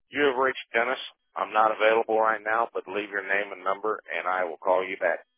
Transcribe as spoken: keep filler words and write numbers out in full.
You have reached Dennis. I'm not available right now, but leave your name and number, and I will call you back.